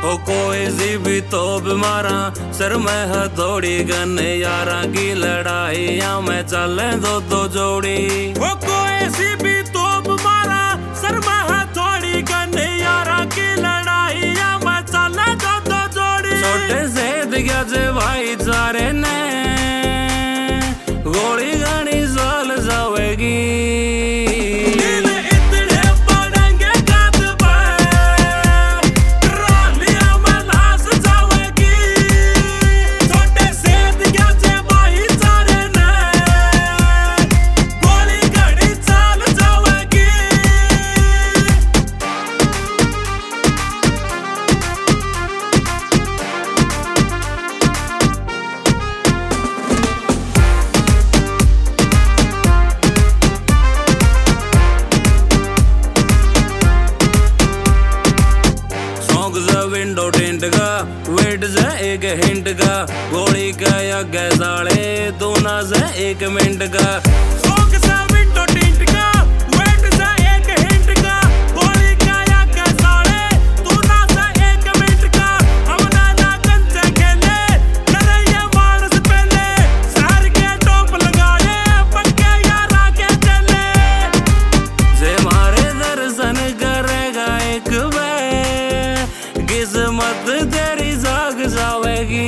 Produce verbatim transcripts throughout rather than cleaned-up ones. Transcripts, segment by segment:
ओ कोई सी भी तो बीमारा सर में हथौड़ी गन्ने यारा की लड़ाई या मैं चले दो दो जोड़ी। ओ कोई सी भी तो बीमारा सर में हथौड़ी गन्ने यारा की लड़ाई या मैं चले दो दो जोड़ी। छोटे से दिया जे भाईचारे ने गोली घनी साल जावेगी। विंडो टेंट का वेट से एक हिंट का गोली का या गैसाले तू ना से एक मिनट का। शौक से विंडो टेंट का वेट से एक हिंट का गोली का या गैसाले तू ना से एक मिनट का। हम ना ना कंचे खेले डरे ये मानस पहले शहर के टोप लगाए पक्के यारा के चले। से मारे दर्शन करेगा एक बार किस्मत तेरी जाग जावेगी।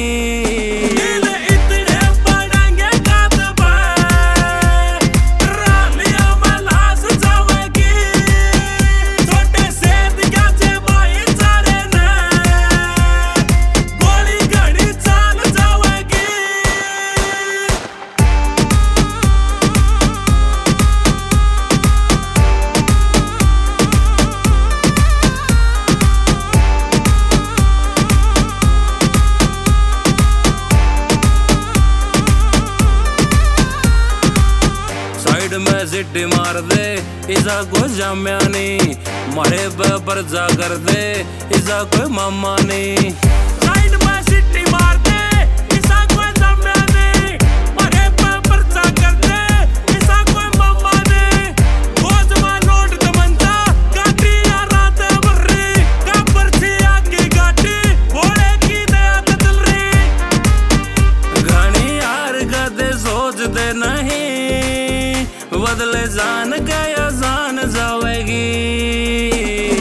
में सिटी मार दे इसा कोई जाम्या नहीं मारे पे पर्चा कर दे इसा कोई मामा नहीं। साइड में सिटी मार दे इसा कोई जाम्या नहीं मारे पे पर्चा कर दे इसा कोई मामा नहीं। बोझ में लोड दमनता गाड़ी या रात भरी का पर्ची आगे गाड़ी घोड़े की दया कतल रही। घनी यार कदे सोच दे नहीं बदले जान गया जान जावेगी।